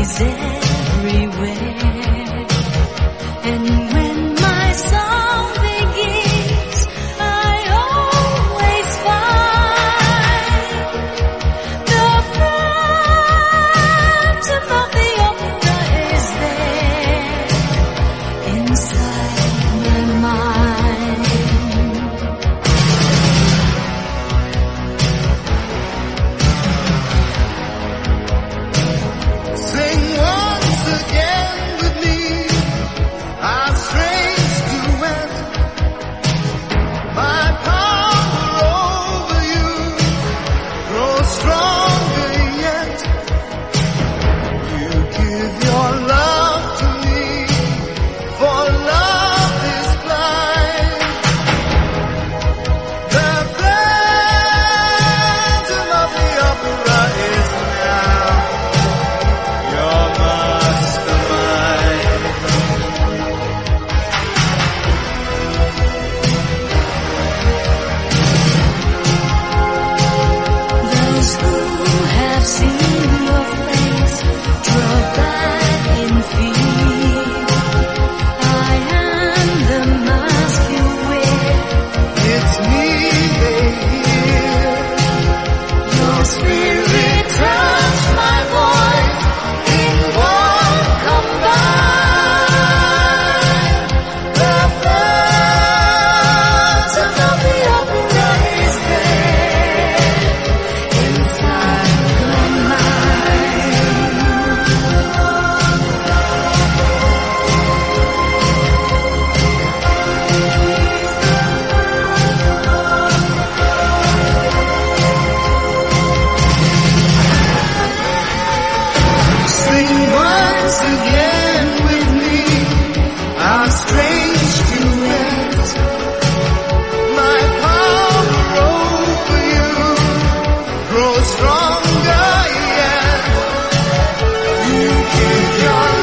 is everywhere. And when my song begins, I always find the phantom of the opera is there inside my mind. Sing once again with me, our strange duet. My power over you grows stronger yet. You give your love to me, for love is blind. The phantom of the opera is now your mastermind. Those who have seen your face draw back in fear. I am the mask you wear. It's me they hear. Your spirit turns my voice in one combined. The phantom of the opera is there inside my mind. Sing once again with me, our strange duet. My power over you grows stronger yet. You give your